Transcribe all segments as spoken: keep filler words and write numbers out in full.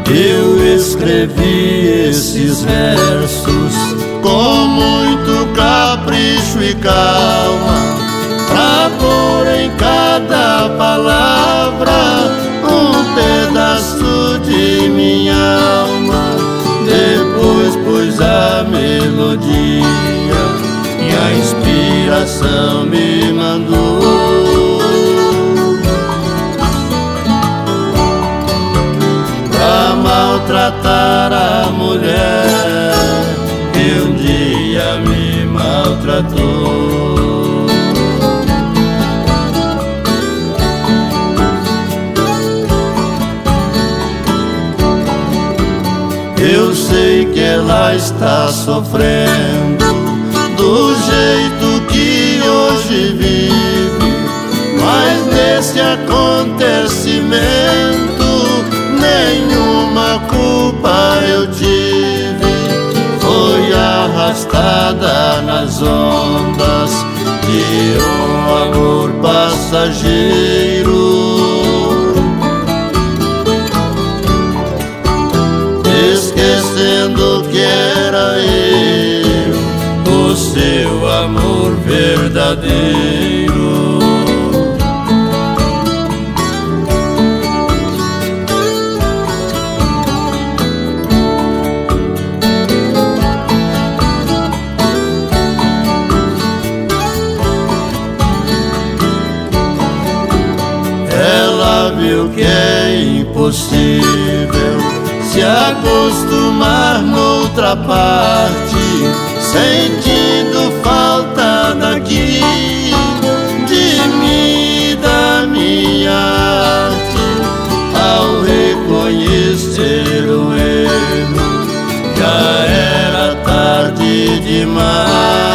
Eu escrevi esses versos com muito capricho e calma, pra pôr em cada palavra um pedaço de minha alma. Depois pus a melodia e a inspiração me mandou pra maltratar a mulher que um dia me maltratou. Eu sei que ela está sofrendo do jeito que hoje vive, mas nesse acontecimento nenhuma culpa eu tive. Foi arrastada nas ondas de um amor passageiro, esquecendo que era eu, o seu amor verdadeiro. Ela viu que é impossível se acostumar noutra parte, sentindo falta daqui, de mim e da minha arte. Ao reconhecer o erro, já era tarde demais,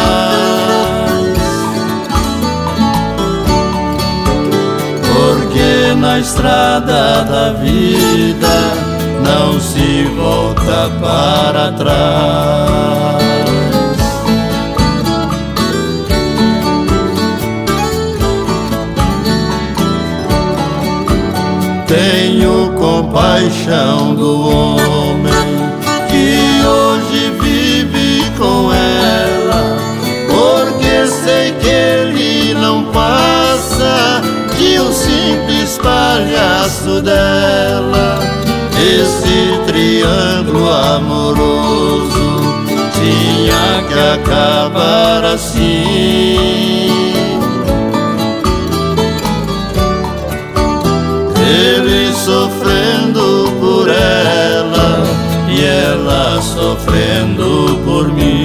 porque na estrada da vida não se volta para trás. Tenho compaixão do homem que hoje vive com ela, porque sei que ele não passa de um simples palhaço dela. Esse triângulo amoroso tinha que acabar assim. Ele sofrendo por ela e ela sofrendo por mim.